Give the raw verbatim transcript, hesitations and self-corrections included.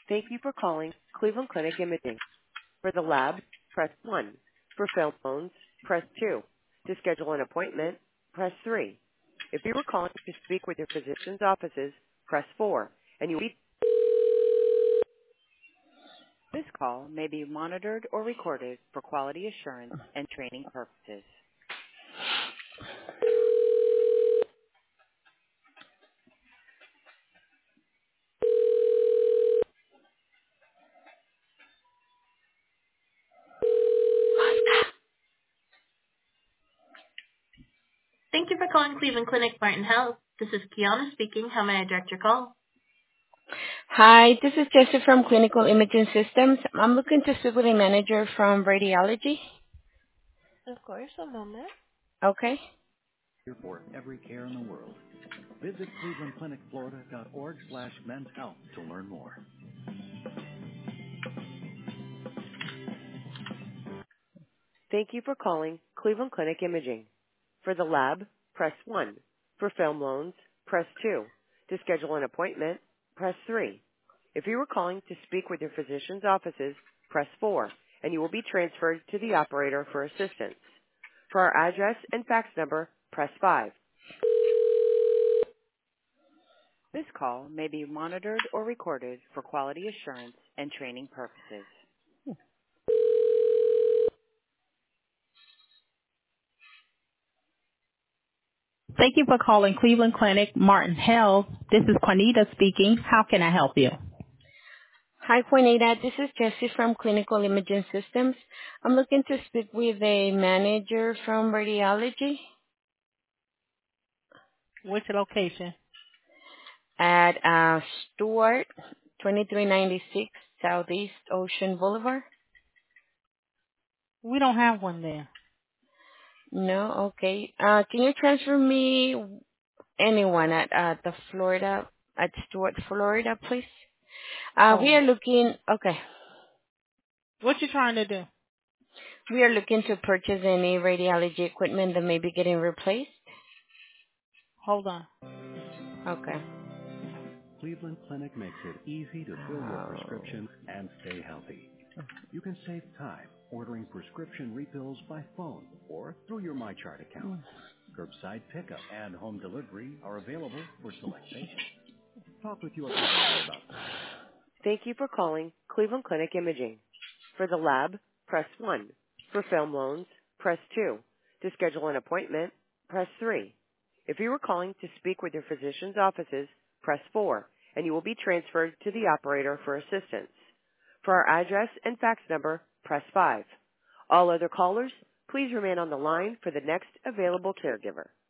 Thank you for calling Cleveland Clinic Imaging. For the lab, press one. For film phones, press two. To schedule an appointment, press three. If you are calling to speak with your physician's offices, press four. And you This call may be monitored or recorded for quality assurance and training purposes. Thank you for calling Cleveland Clinic Martin Health. This is Kiana speaking. How may I direct your call? Hi, this is Jessie from Clinical Imaging Systems. I'm looking to speak with a manager from radiology. Of course, a moment. Okay. For every care in the world. Visit cleveland clinic florida dot org slash men's health to learn more. Thank you for calling Cleveland Clinic Imaging. For the lab, press one. For film loans, press two. To schedule an appointment, press three. If you are calling to speak with your physician's offices, press four, and you will be transferred to the operator for assistance. For our address and fax number, press five. This call may be monitored or recorded for quality assurance and training purposes. Thank you for calling Cleveland Clinic Martin Health. This is Juanita speaking. How can I help you? Hi, Juanita. This is Jessie from Clinical Imaging Systems. I'm looking to speak with a manager from radiology Which location? at uh, Stewart, twenty-three ninety-six Southeast Ocean Boulevard. We don't have one there. No, okay. Uh, can you transfer me anyone at uh, the Florida, at Stewart, Florida, please? Uh, we Oh, are looking, okay. what you trying to do? We are looking to purchase any radiology equipment that may be getting replaced. Hold on. Okay. Cleveland Clinic makes it easy to fill your Oh. prescriptions and stay healthy. You can save time ordering prescription refills by phone or through your MyChart account. Curbside pickup and home delivery are available for select patients. Talk with your provider about this. Thank you for calling Cleveland Clinic Imaging. For the lab, press one. For film loans, press two. To schedule an appointment, press three. If you are calling to speak with your physician's offices, press four, and you will be transferred to the operator for assistance. For our address and fax number, press five. All other callers, please remain on the line for the next available caregiver.